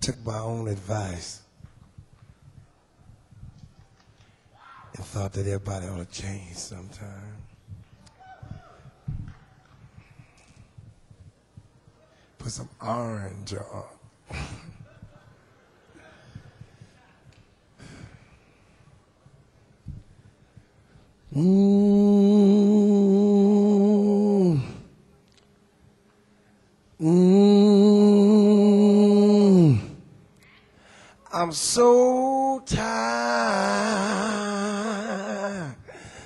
took my own advice and thought that everybody ought to change sometime. Put some orange on. I'm so tired.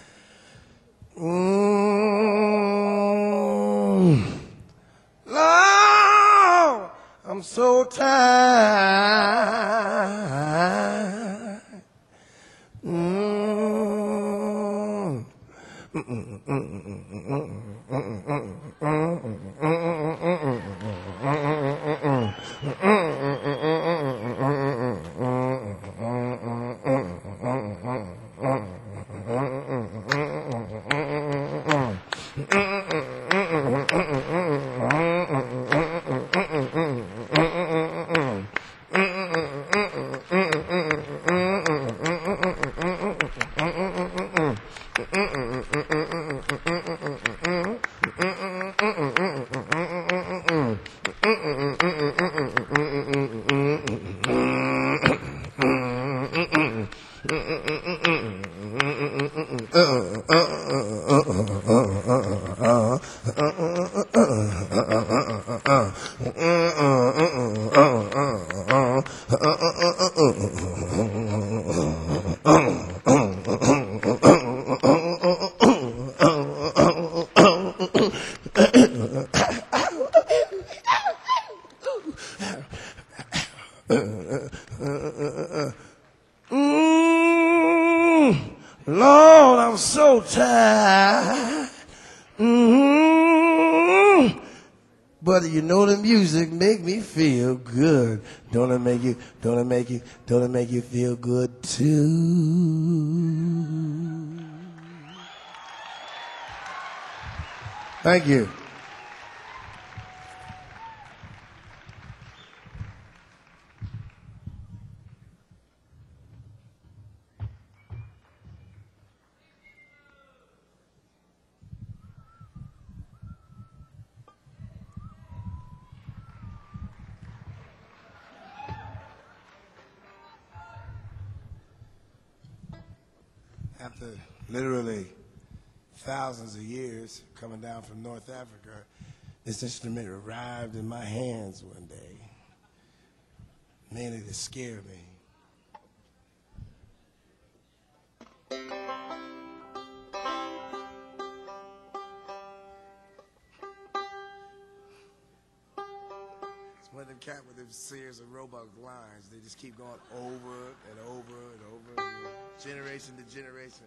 Lord, I'm so tired. Lord, I'm so tired. But you know the music make me feel good. Don't it make you feel good too? Thank you. After literally thousands of years coming down from North Africa, this instrument arrived in my hands one day, mainly to scare me. It's one of them cat with them Sears and Roebuck lines. They just keep going over and over and over again, generation to generation.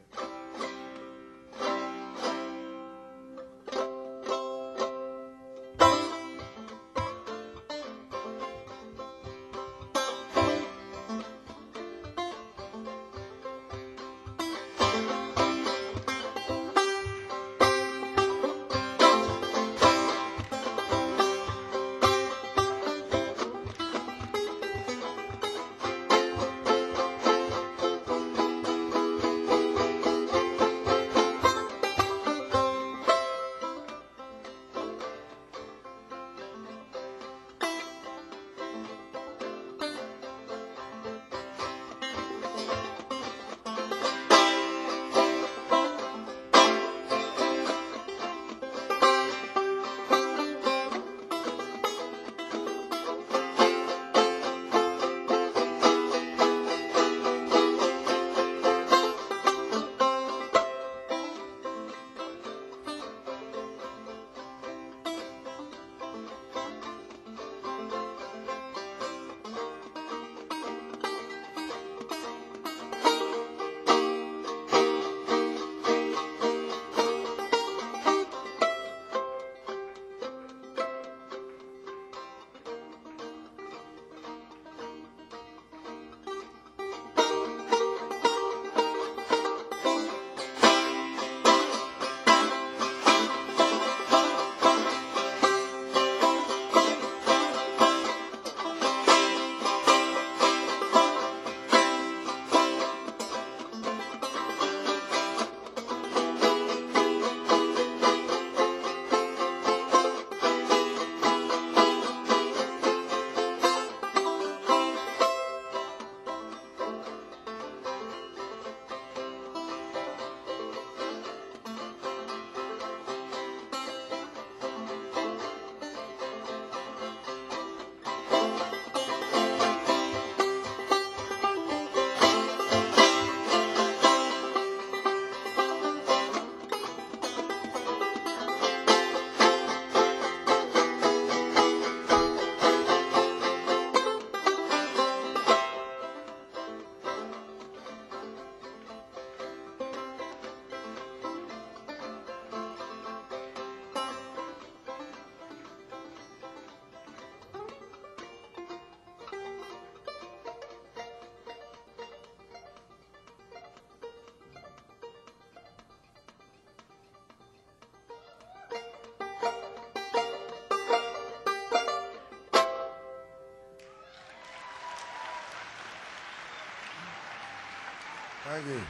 Thank you.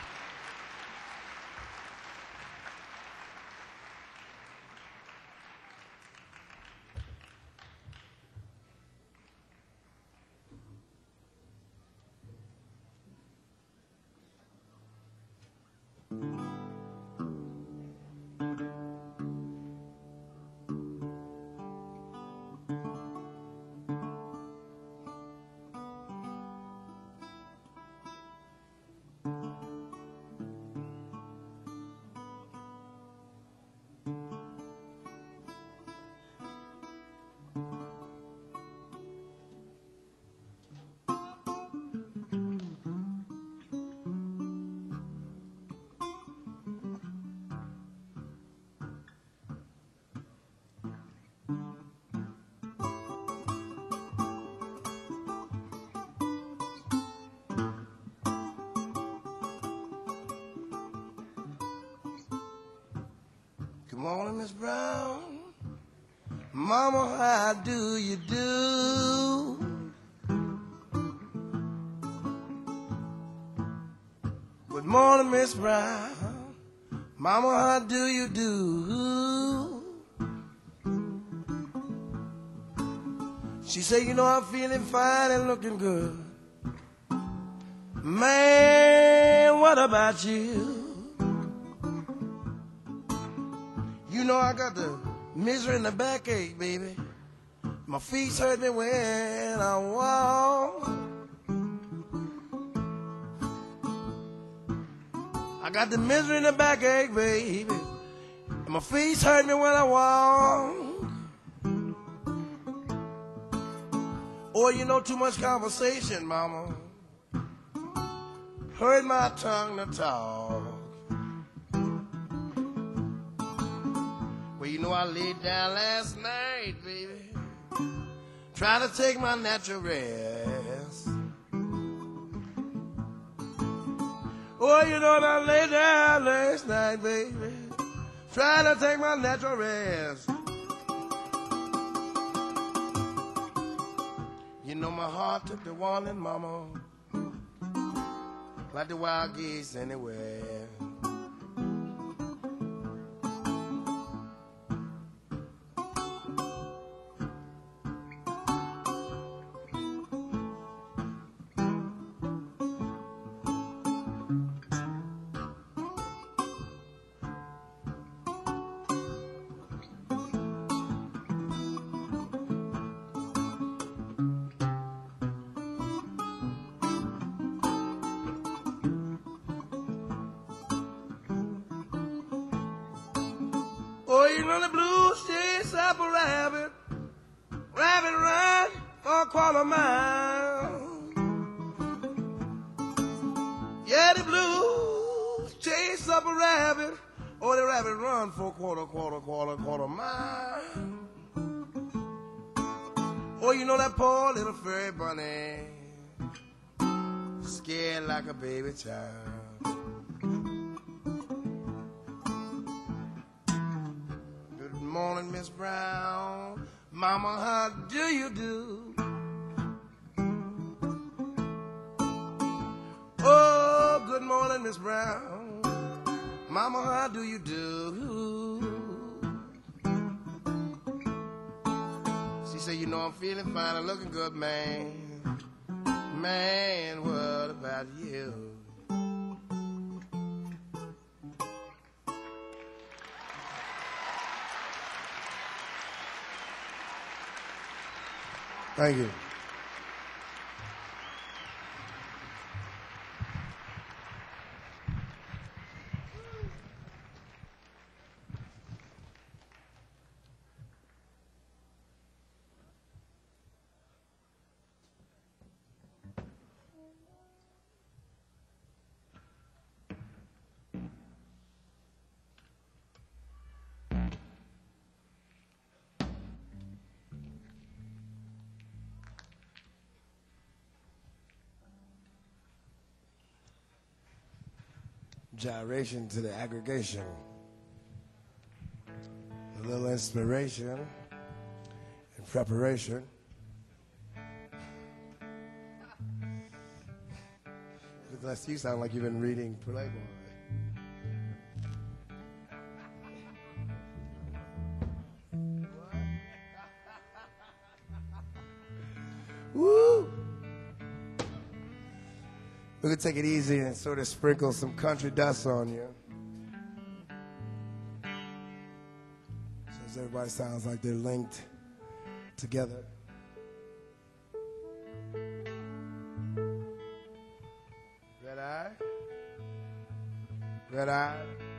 Good morning, Miss Brown. Mama, how do you do? Good morning, Miss Brown. Mama, how do you do? She said, you know, I'm feeling fine and looking good. Man, what about you? You know I got the misery and the backache, baby. My feet hurt me when I walk. I got the misery and the backache, baby. And my feet hurt me when I walk. Oh, you know, too much conversation, mama. Hurt my tongue to talk. Well, you know I laid down last night, baby, trying to take my natural rest. Oh, you know I laid down last night, baby, trying to take my natural rest. You know my heart took the warning, mama, like the wild geese anywhere. Oh, you know the blues chase up a rabbit, rabbit run for a quarter mile. Yeah, the blues chase up a rabbit, oh, the rabbit run for a quarter mile. Oh, you know that poor little furry bunny, scared like a baby child. Good morning, Miss Brown. Mama, how do you do? Oh, good morning, Miss Brown. Mama, how do you do? She said, you know I'm feeling fine and looking good, man. Man, what about you? Thank you. Gyration to the aggregation. A little inspiration and preparation. Unless you sound like you've been reading Playboy. Woo! We're going to take it easy and sort of sprinkle some country dust on you. So everybody sounds like they're linked together. Red eye. Red eye.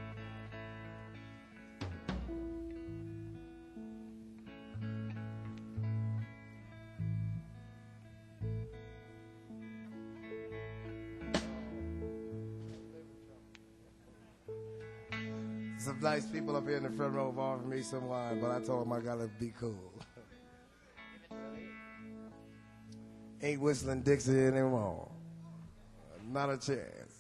Some nice people up here in the front row have offered me some wine, but I told them I gotta be cool. Ain't whistling Dixie anymore. Not a chance.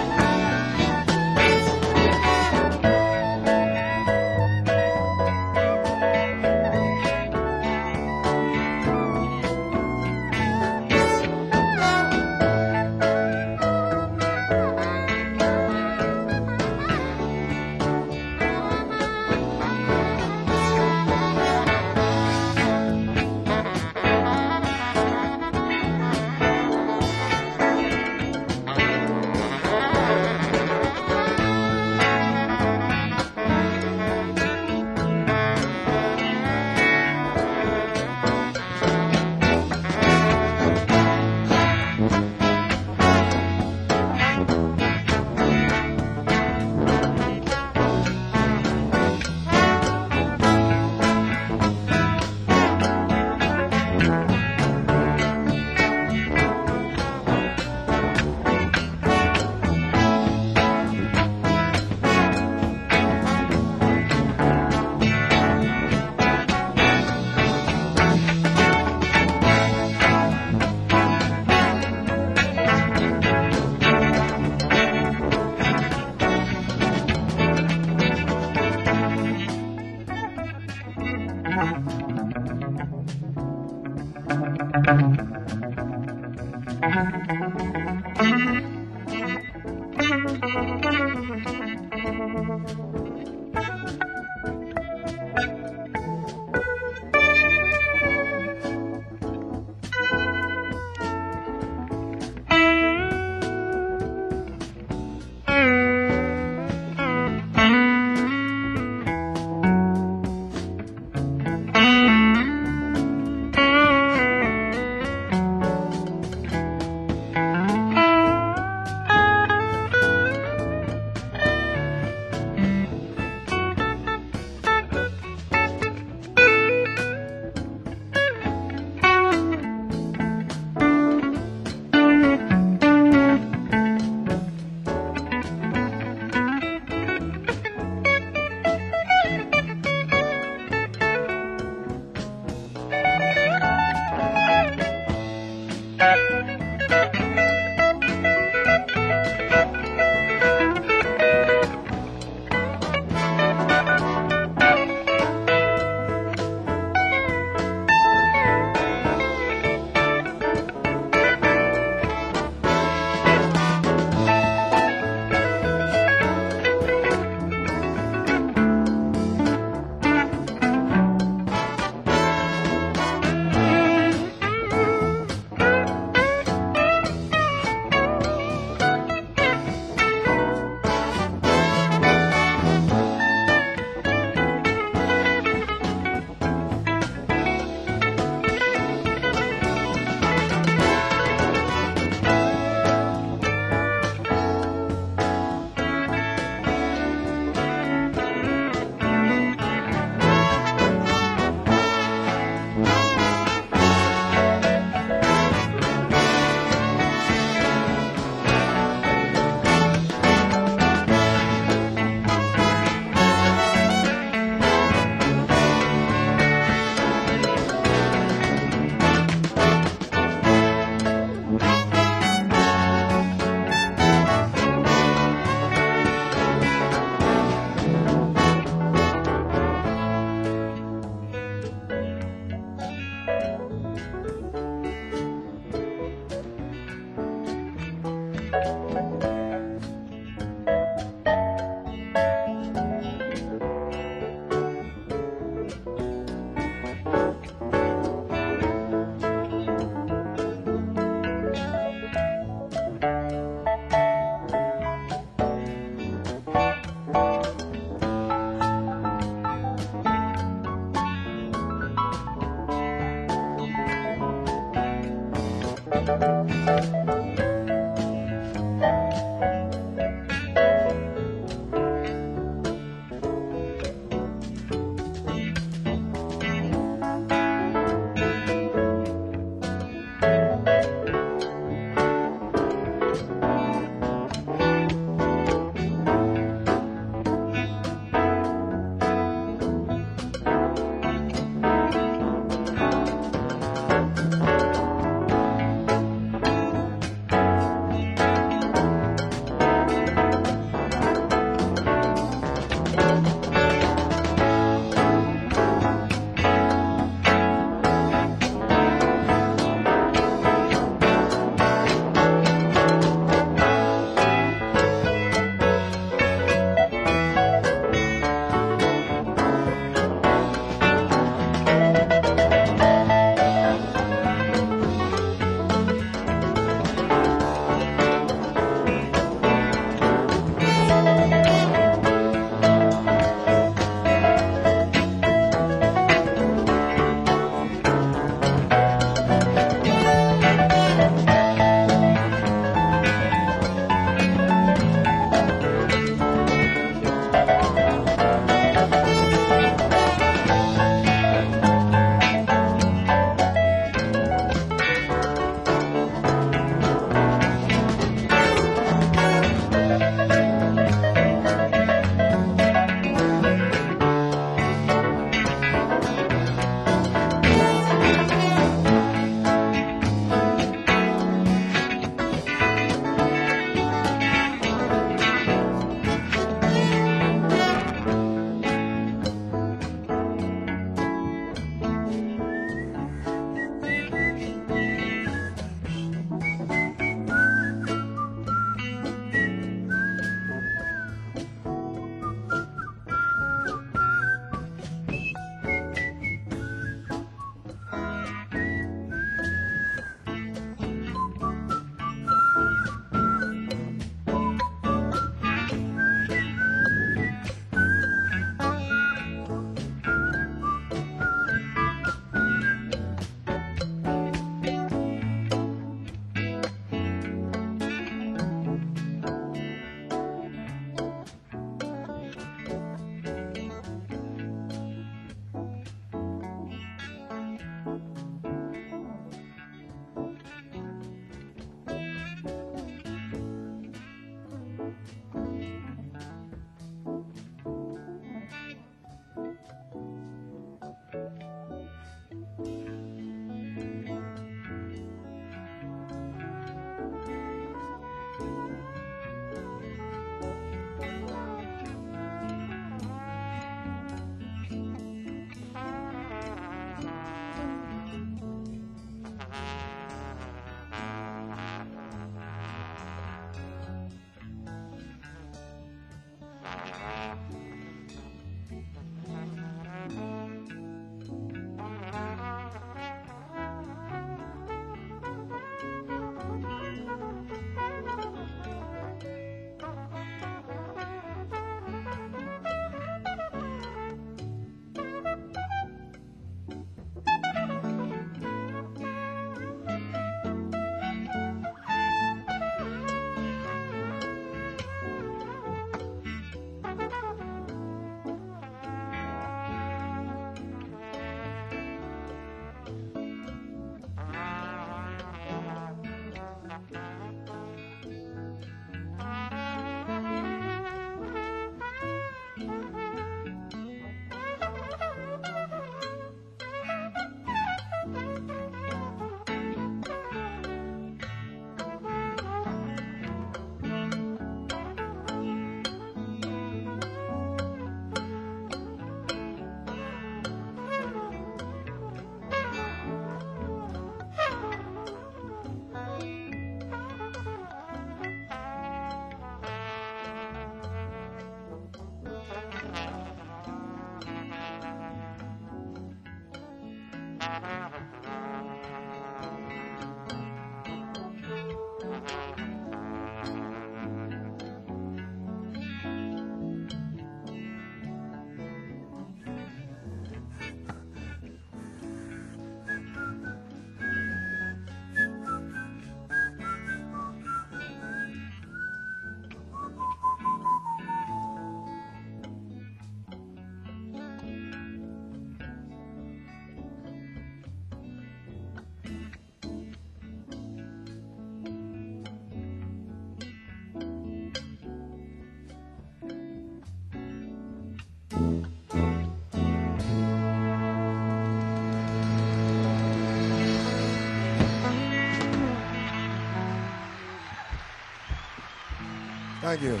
Thank you.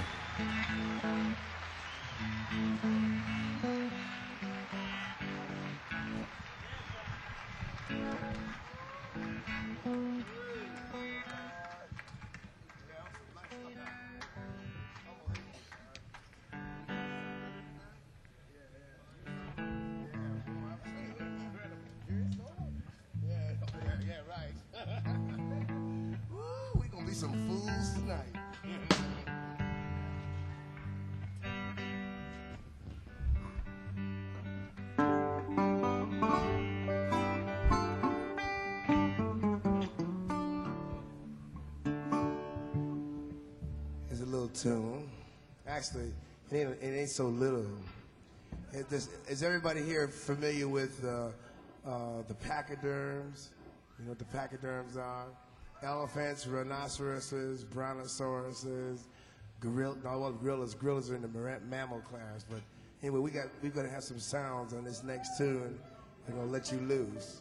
Yeah, right. Woo, we gonna be some fools tonight. It's a little tune. Actually, it ain't so little. Is everybody here familiar with the pachyderms? You know what the pachyderms are? Elephants, rhinoceroses, brontosauruses, gorillas. Gorillas are in the mammal class. But anyway, we're gonna have some sounds on this next tune. I'm gonna let you loose.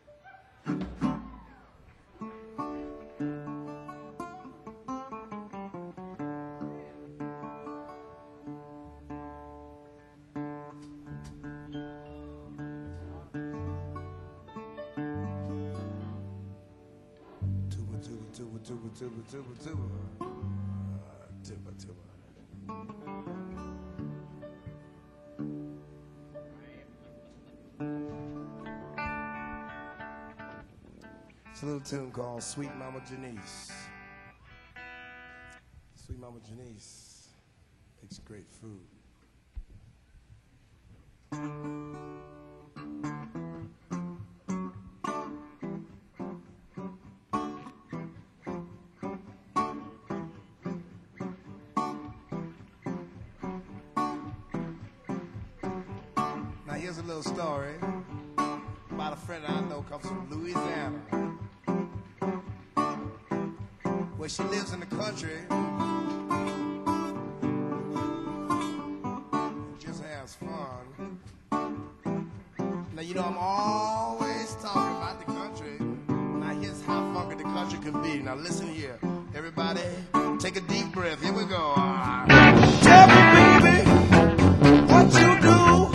Tuba. It's a little tune called Sweet Mama Janice. Sweet Mama Janice makes great food. Here's a little story about a friend I know comes from Louisiana, where she lives in the country and just has fun. Now, you know, I'm always talking about the country. Now, here's how funky the country can be. Now, listen here. Everybody, take a deep breath. Here we go. Tell me, baby, what you do.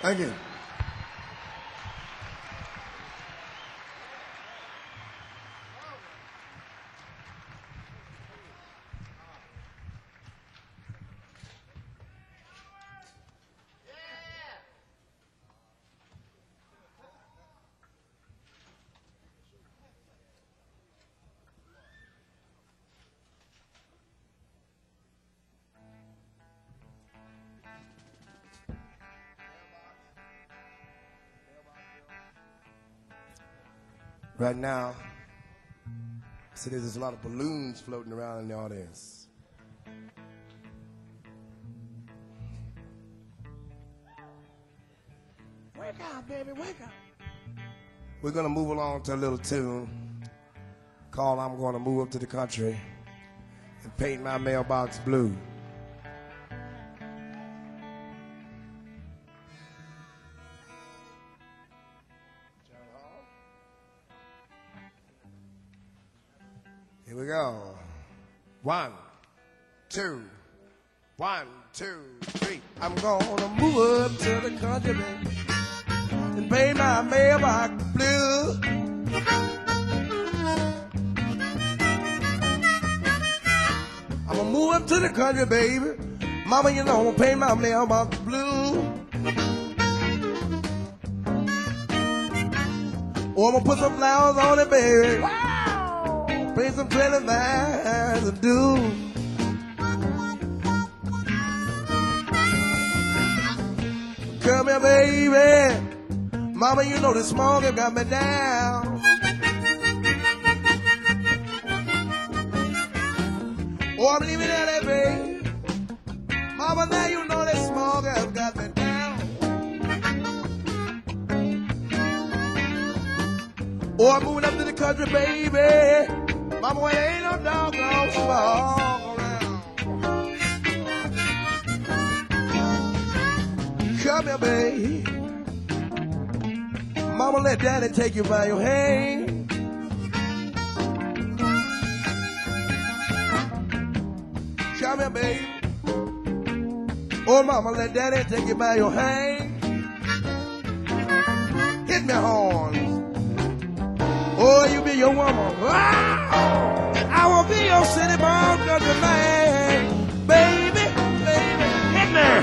Thank you. Right now, see, there's a lot of balloons floating around in the audience. Wake up, baby, wake up. We're going to move along to a little tune called I'm Going to Move Up to the Country and Paint My Mailbox Blue. Here we go. 1, 2, 1, 2, 3. I'm gonna move up to the country, baby, and paint my mailbox blue. I'm gonna move up to the country, baby. Mama, you know I'm gonna paint my mailbox blue. Oh, I'm gonna put some flowers on it, baby. Paint some pretty lines and do. Come here, baby. Mama, you know the smog have got me down. Oh, I'm leaving LA, baby. Mama, now you know that smog have got me down. Oh, I'm moving up to the country, baby. Mama, well, there ain't no doggone smog around. Come here, baby. Mama, let daddy take you by your hand. Come here, baby. Oh, mama, let daddy take you by your hand. Hit me, horns. Oh, you be your woman. Wow! And I will be your city born country man. Baby, baby, hit me.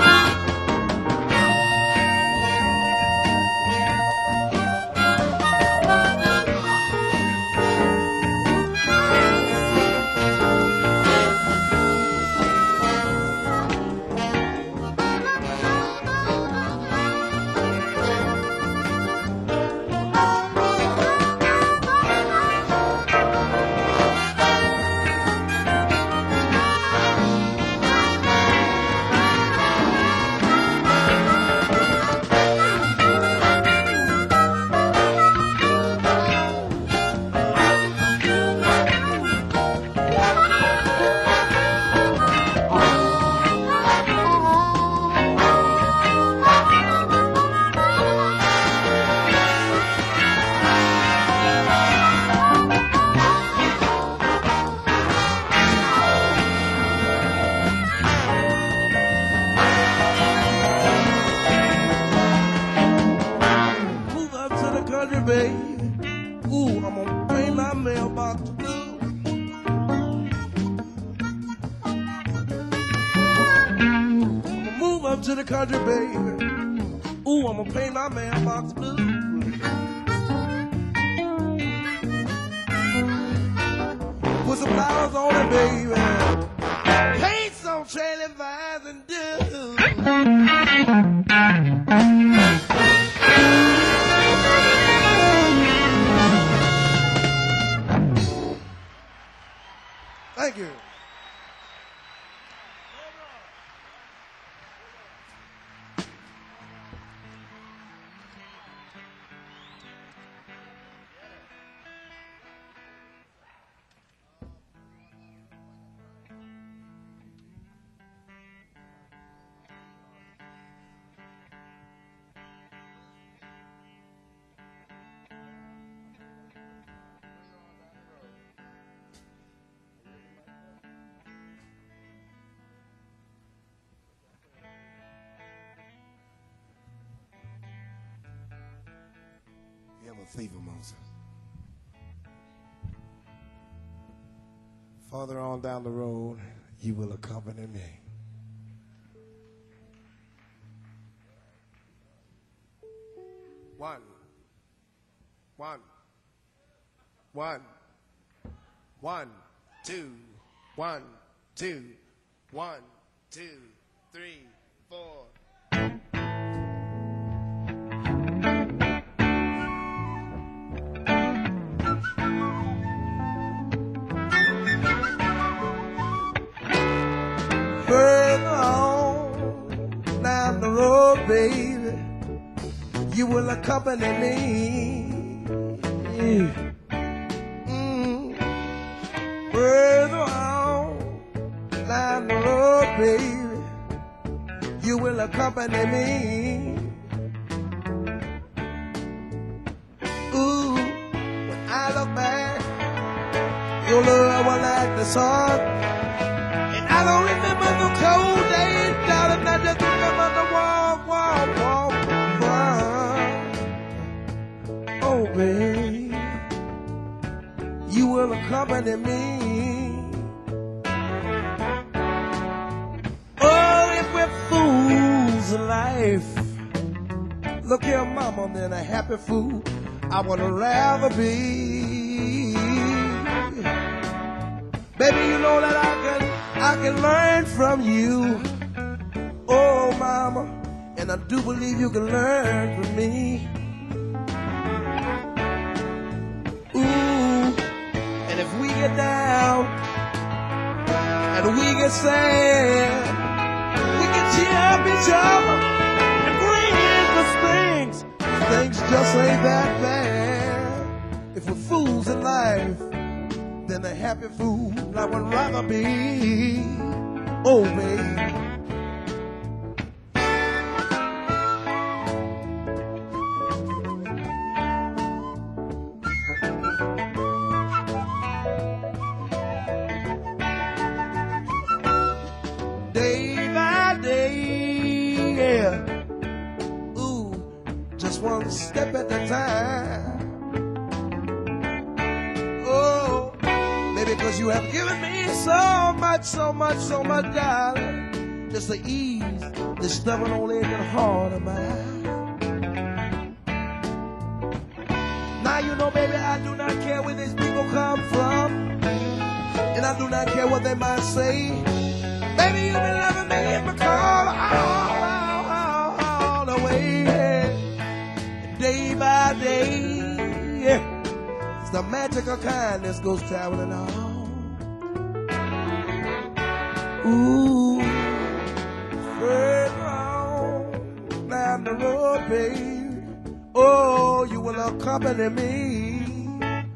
To the country, baby. Ooh, I'm gonna paint my mailbox blue. Put some flowers on it, baby. Paint some trailing vines and do. Thank you. a thief amongst us. Farther on down the road, you will accompany me. One, 2, 1, 2, 1, 2, 3, 4. Further on down the road, baby, you will accompany me. Further on down the road, baby, you will accompany me. Ooh, when I look back, your love was like the sun, and I don't remember the cold days, darling. I just remember the walk, run. Oh, baby, you will accompany me. Oh, if we're fools in life, look here, mama, than a happy fool I would rather be. Baby, you know that I can learn from you. Oh, mama, and I do believe you can learn from me. Ooh, and if we get down and we get sad, we can cheer up each other and bring in the things. Things just ain't that bad. If we're fools in life, then a happy fool I would rather be. Oh, baby. Day by day, yeah. Ooh, just one step at a time. Oh, baby, 'cause you have given me so much, darling, just to ease this stubborn old aching heart of mine. Now you know, baby, I do not care where these people come from, and I do not care what they might say. Baby, you've been loving me in my car all the way, day by day. It's the magic of kindness goes traveling on. Ooh, further on down the road, baby, oh, you will accompany me.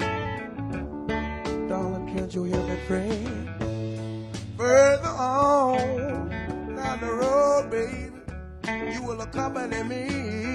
Darling, can't you hear me pray? Further on down the road, baby, you will accompany me.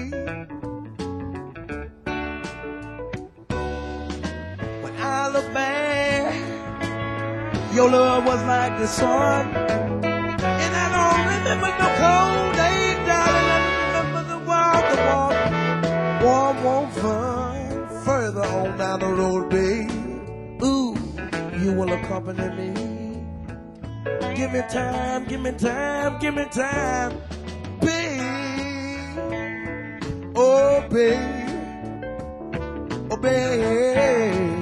When I look back, your love was like the sun, and I don't remember no cold day, darling. I remember the warm fun. Further on down the road, baby, ooh, you will accompany me. Give me time, babe. Oh, babe. Oh, babe.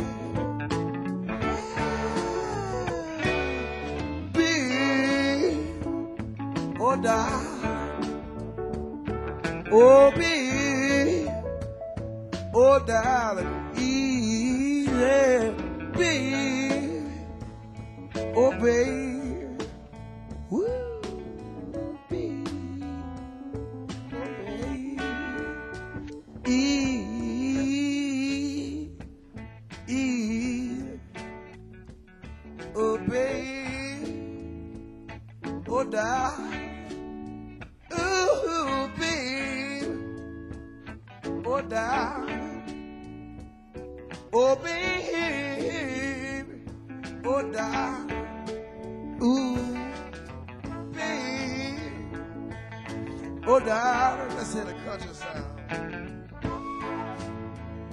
Babe. Oh, darling. Oh, babe. Oh, darling. Easy, babe. Oh, babe. Woo, babe. Oh, babe. Oh, babe. Oh, darling. Oh, babe. Oh, darling. Oh, babe. Oh, darling. Ooh, babe. Oh, darling. Let's hear the country sound.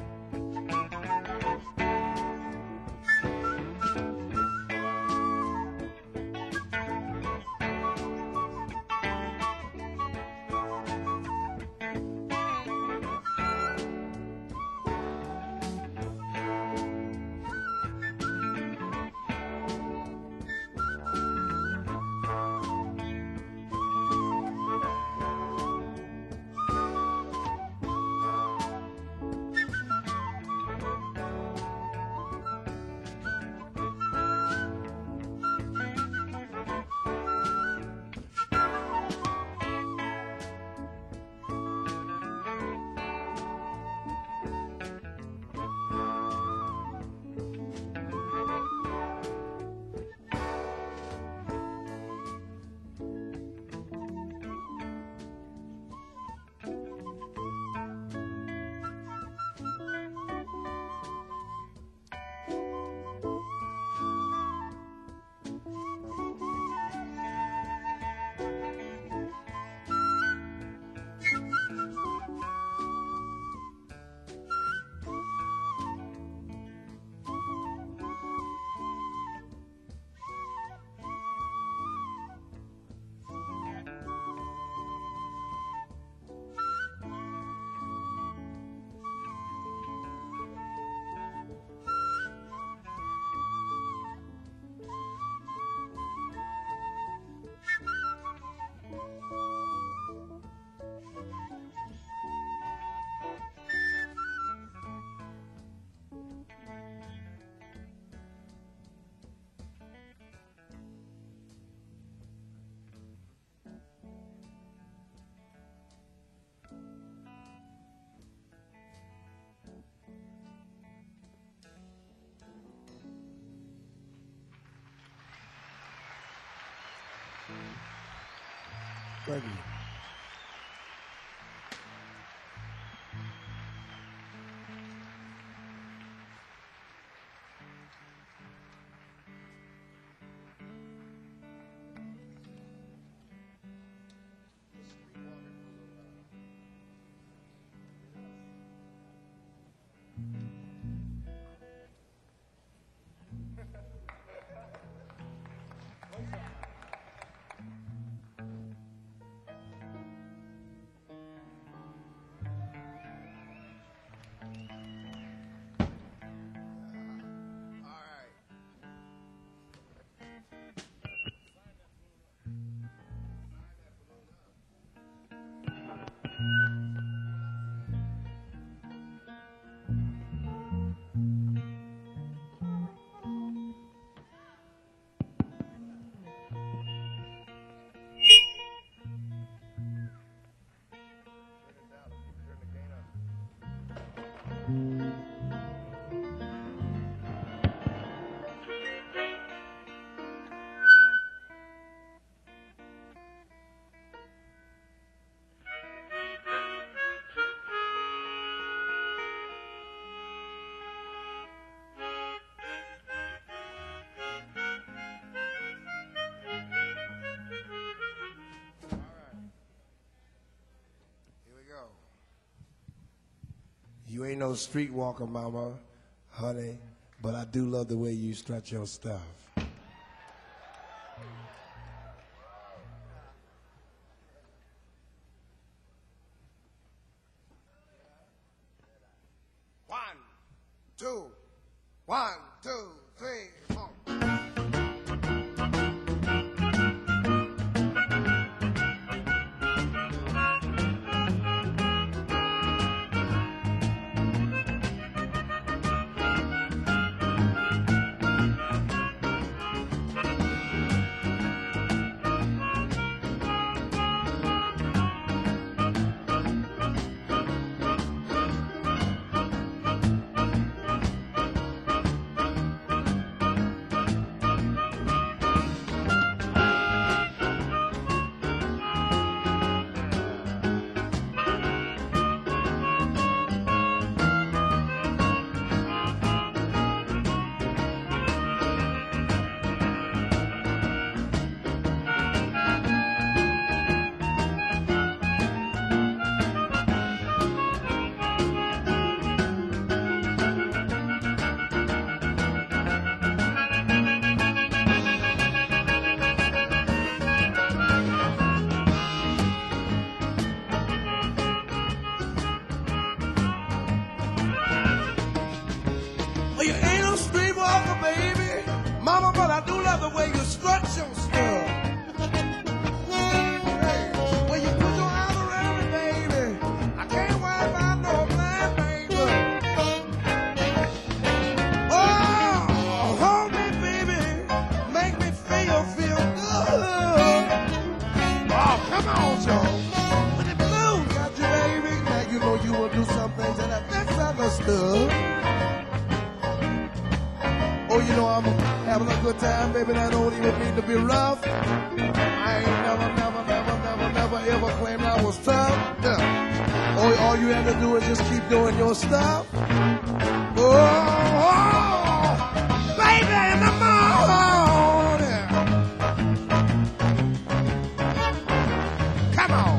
Thank you. You ain't no streetwalker, mama, honey, but I do love the way you strut your stuff. One, two, 3, 4. You ain't no streetwalker, baby, mama, but I do love the way you strut your stuff. Hey, when you put your arms around me, baby, I can't wipe out no blind, baby. Oh, hold me, baby, make me feel good. Oh, come on, Joe. When the blues got you, baby, now you know you will do some things that I misunderstood. Oh, you know I'm having a good time, baby. That don't even mean to be rough. I ain't never ever claimed I was tough. Yeah. All you have to do is just keep doing your stuff. Oh, baby, in the morning. Come on.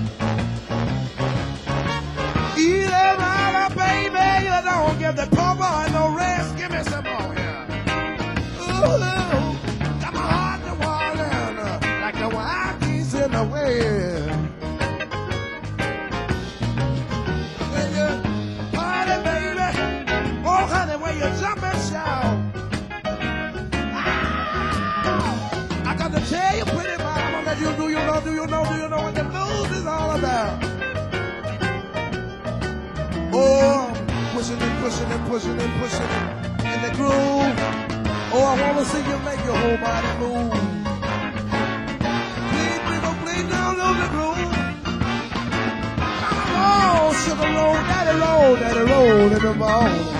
Eat it right up, baby. You don't give the poor boy no rest. Give me some more here. Got my heart to walling like the wild geese in the wind. When you party, baby, oh honey, when you jump and shout. I got to tell you, pretty mama, that you do you know what the blues is all about. Oh, pushing it in the groove. Oh, I want to see you make your whole body move. Please, don't lose the groove. Come on, sugar daddy roll in the ball.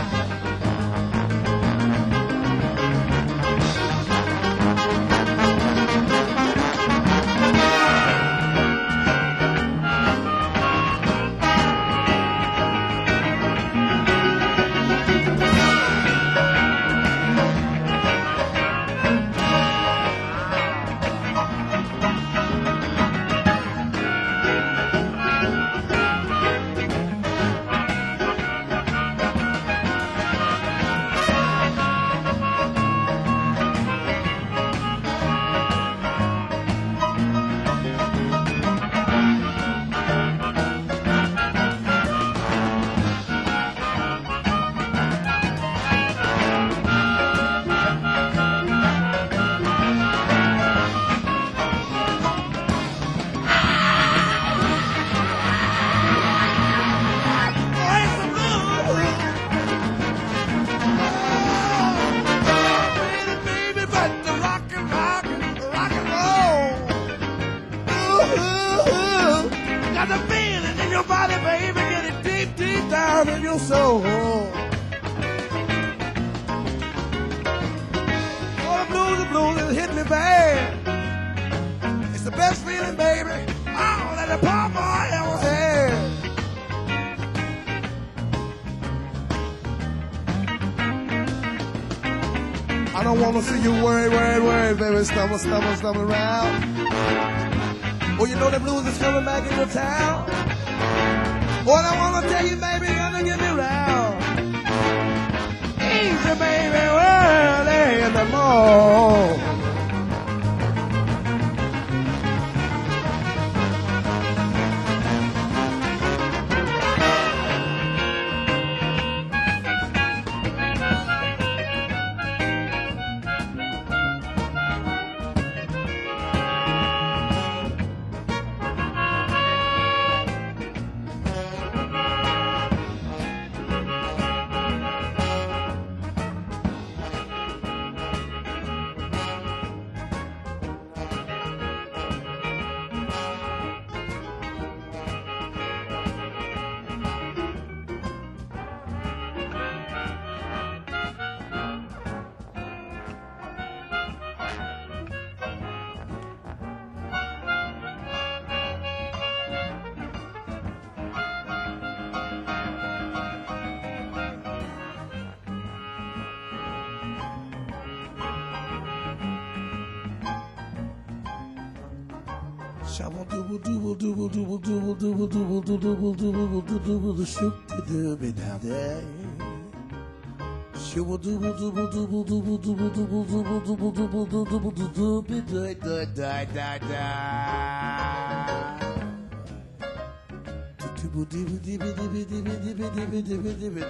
own soul. Oh, the blues, it hit me bad. It's the best feeling, baby, oh, that the poor boy ever had. I don't want to see you worry, baby, stumble around. Oh, you know the blues is coming back into town. What I want to tell you, baby, gonna get me round. Easy, baby, early in the morning. Shabba dooble dooble dooble dooble dooble dooble dooble dooble dooble dooble shoot the dooby down there. Shabba dooble dooble dooble dooble dooble dooble dooble dooble dooble dooble dooble dooble die die die. Dooble dooble dooble dooble dooble dooble dooble dooble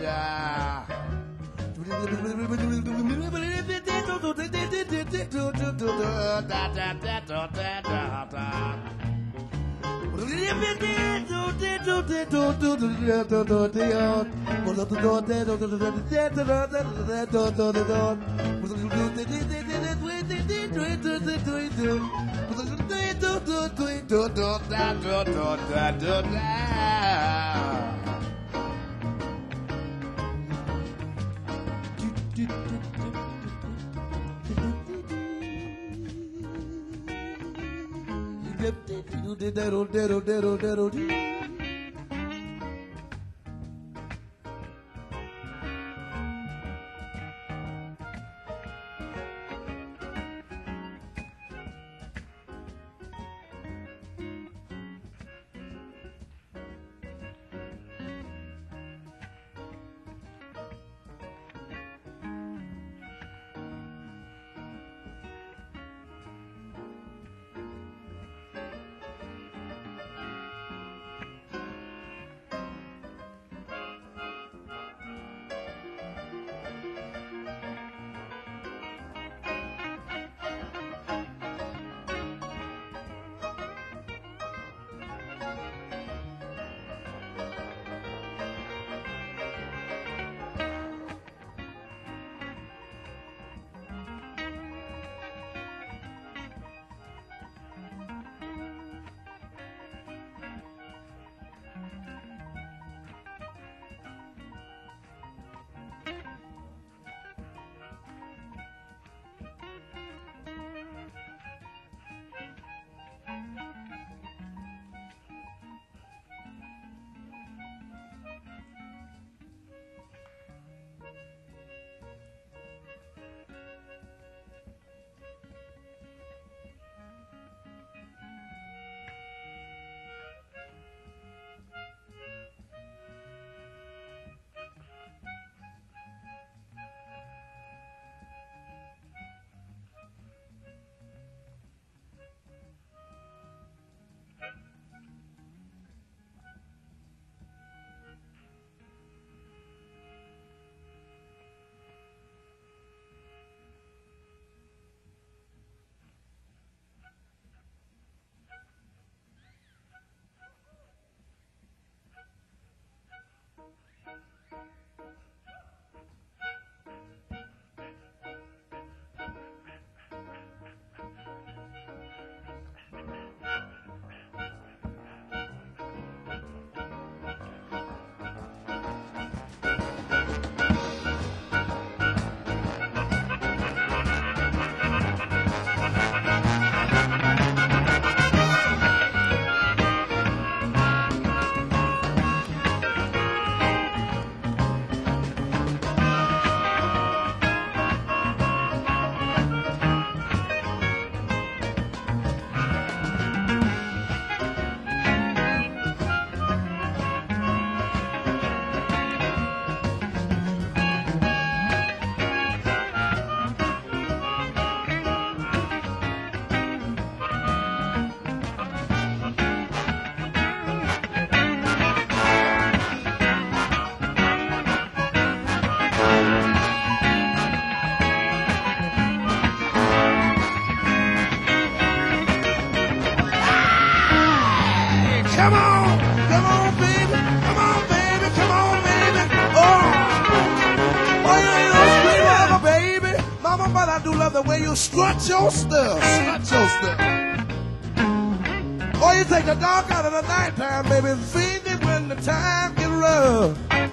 love the way you strut your stuff. Strut your stuff. Or you take the dark out of the nighttime, baby, and feed it when the time get rough.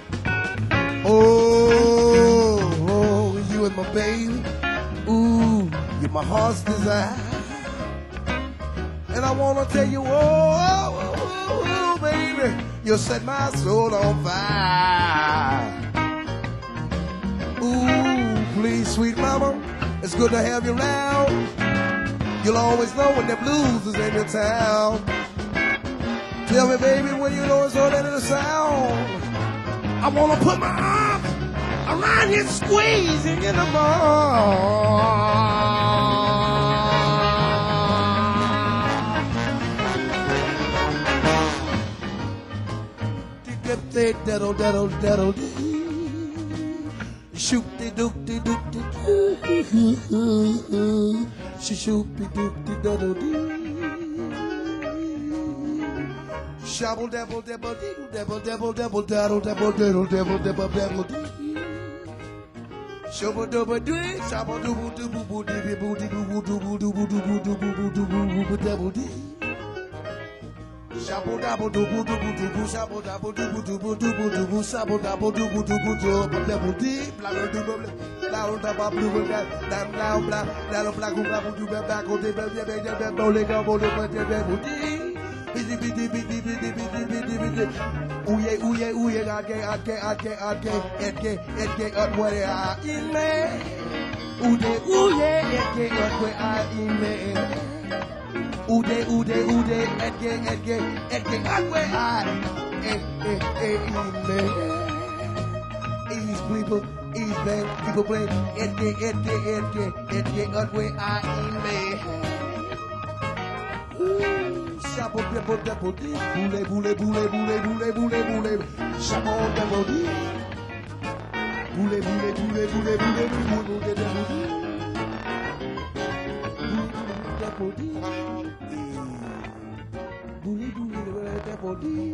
Oh, you and my baby. Ooh, you're my heart's desire. And I wanna tell you, oh, baby, you set my soul on fire. Ooh, please, sweet mama, it's good to have you around. You'll always know when the blues is in your town. Tell me, baby, when you know it's all that it'll sound. I wanna put my arms around you, squeezing in the mall. Diddle, diddle, diddle, shoot de doop de doop de doo. She shoot de doop de diddle dee. Shabble dabble dabble dee dabble dabble dabble daddle dabble diddle dabble dabble dabble dee. Shabble double dee shabble double double boo dee boo dee boo double double double double double double dee. Shabble dabble double double double shabble dabble double double double double shabble dabble double double double double dee. Blah double blah double blue blah blah blah blah blah blah do back on the double dee. Ooh yeah, what I in me. Ooh yeah, what I in me. Ooh what I in me. Ease people, ease man, people play. What I in me. Chapeau double double dee, boule boule boule boule boule boule boule, chapeau double dee, boule boule boule boule boule boule double dee, boule boule double dee,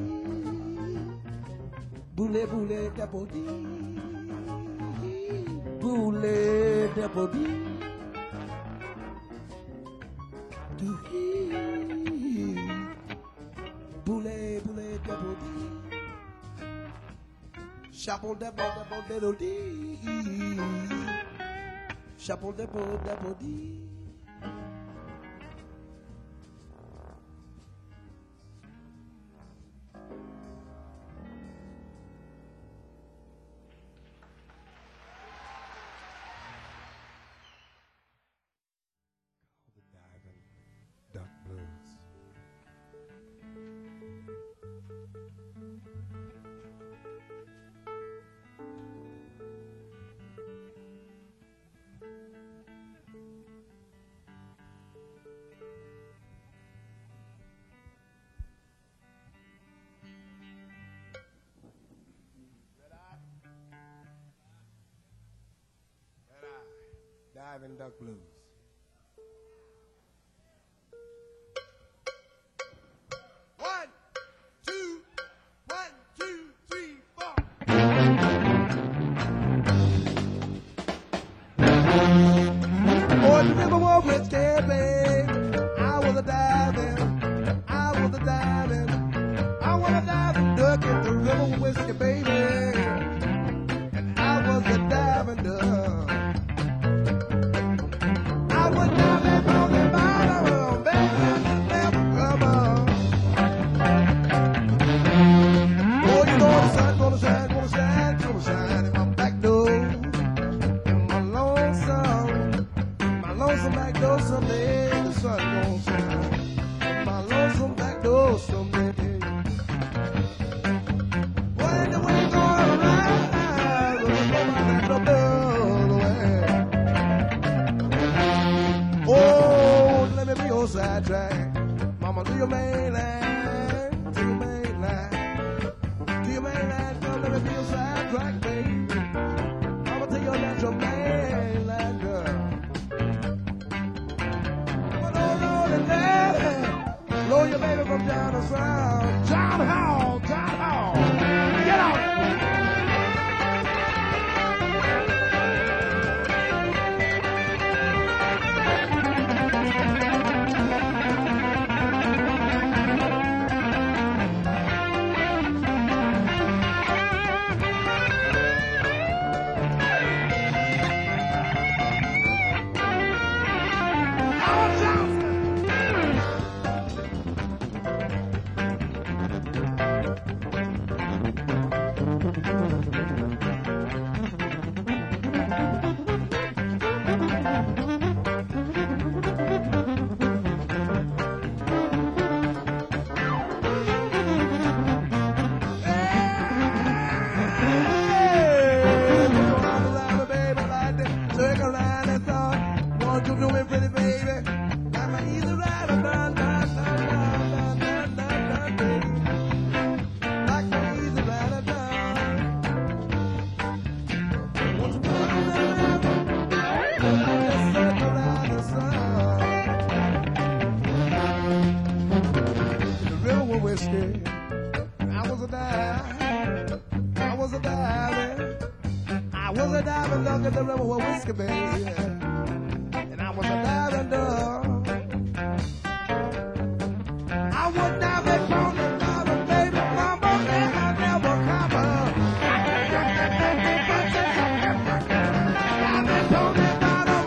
boule boule double dee, boule double dee. Boule, boule, double dee. Chapeau double, double, double dee. Chapeau double, double dee. Diving Duck Blues. One, two, 3, 4. Oh, the river was rich, baby. I was a diving. I was a diving. I was a diving duck in the river with whiskey, baby. And I was a diving duck. Sidetrack, mama, do your mainland, do your mainland, do your mainland, girl, let me be your sidetrack, baby. Mama, tell your natural mainland, girl. Mama, don't know the daddy, blow your baby from down the south. John Hall, John Hall, get out. was a diving dog at the river with whiskey, baby. And I was a diving dog. I would never call the diving baby mama, and I never cover. Diving on the bottom.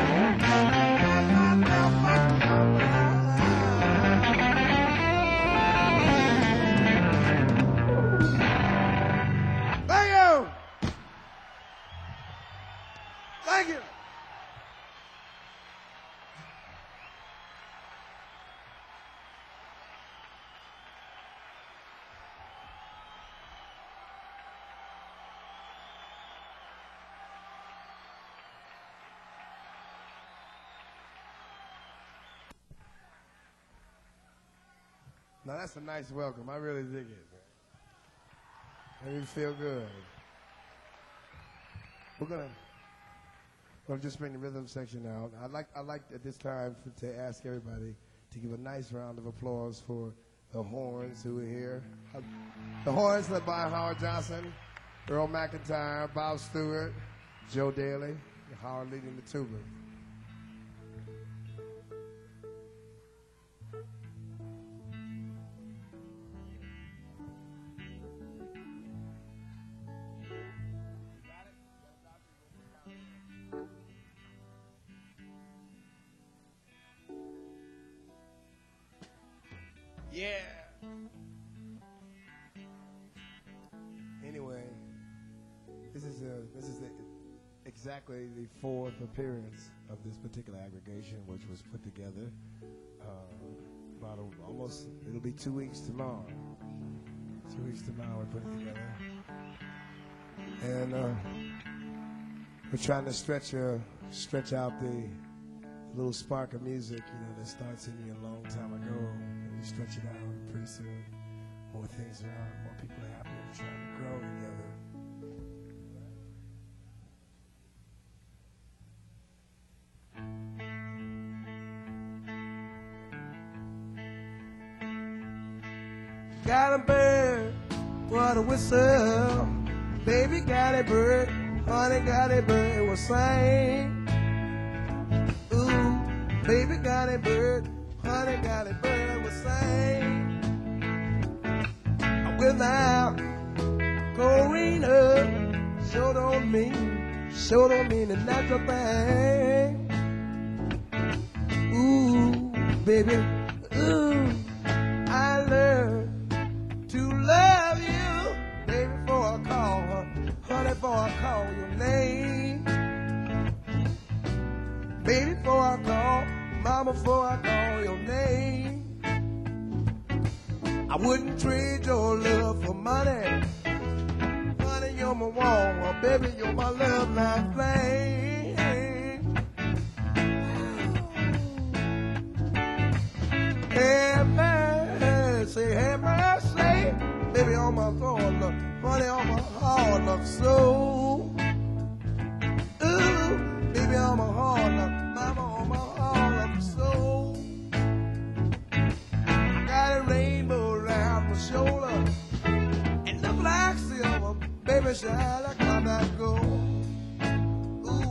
Thank you. Thank you. Now that's a nice welcome. I really dig it. Made me feel good. We're gonna just bring the rhythm section out. I'd like at this time to ask everybody to give a nice round of applause for the horns who are here. The horns led by Howard Johnson, Earl McIntyre, Bob Stewart, Joe Daly, and Howard leading the tuba. Yeah. Anyway, this is exactly the fourth appearance of this particular aggregation, which was put together it'll be 2 weeks tomorrow. 2 weeks tomorrow we put it together. And we're trying to stretch out the little spark of music, that starts in you a long time ago. And you stretch it out, and pretty soon more things around, more people are happy and trying to grow together. Got a bird, what a whistle. Baby got a bird, honey got a bird, it will sing. Ooh, baby got a bird, honey got a bird, it will sing. Without Corina, sure don't mean the natural thing. Ooh, baby, ooh, I learned to love you, baby, before I call her, honey, before I call your name. Baby, before I call, mama, before I call your name. I wouldn't trade your love for money. Honey, you're my woman, baby, you're my love lifeline. Hey, man, say, hey, man, say, baby, on my thorn, look, honey, on my heart, look, so. Ooh, baby, on my heart, look, mama, on my heart, look, so. I got a rainbow around my shoulder, and look like silver, baby, shine like I'm not gold. Ooh,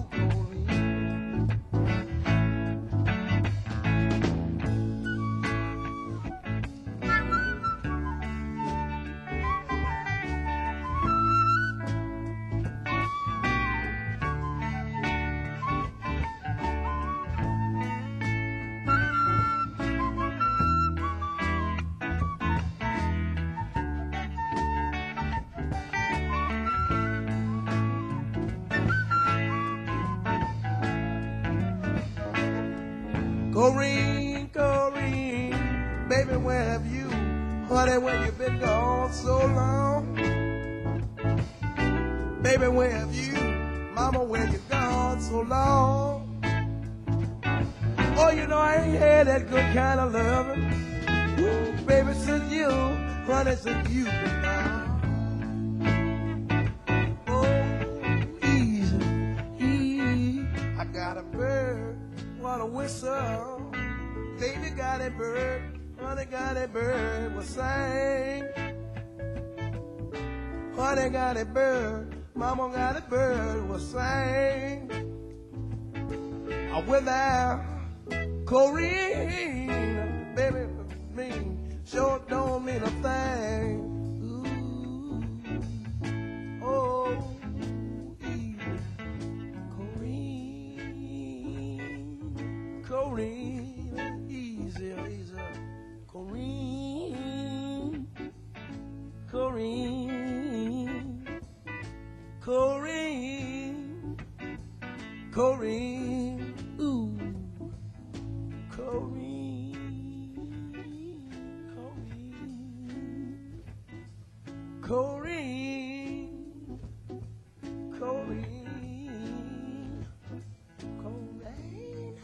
Corrine, Corrine, baby, where have you? Honey, where you been gone so long? Baby, where have you? Mama, where you gone so long? Oh, I ain't had that good kind of loving. Ooh, baby, since you, honey, since you been gone. Oh, easy, easy. I got a bird, what a whistle. Baby got a bird, honey got a bird, will sing. Honey got a bird, Mama got a bird was sang. Without Corrine, baby, me sure don't mean a thing. Ooh, oh, Corrine, Corrine, easy, easy, Corrine, Corrine, Corrine, Corrine. Ooh, Corrine, Corrine, Corrine, Corrine, Corrine,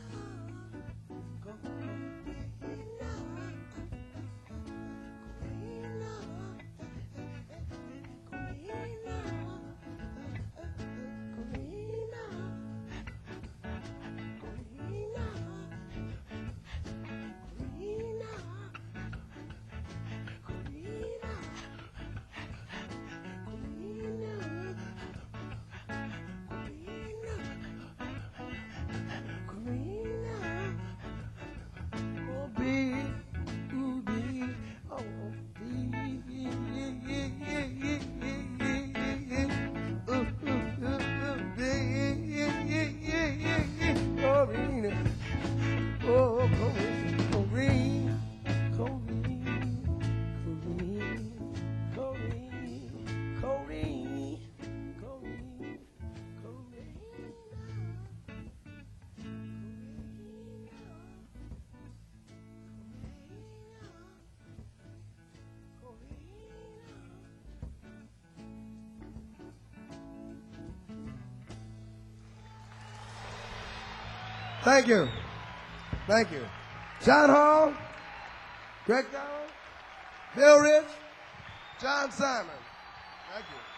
Thank you. Thank you. John Hall, Greg Dowell, Bill Rich, John Simon. Thank you.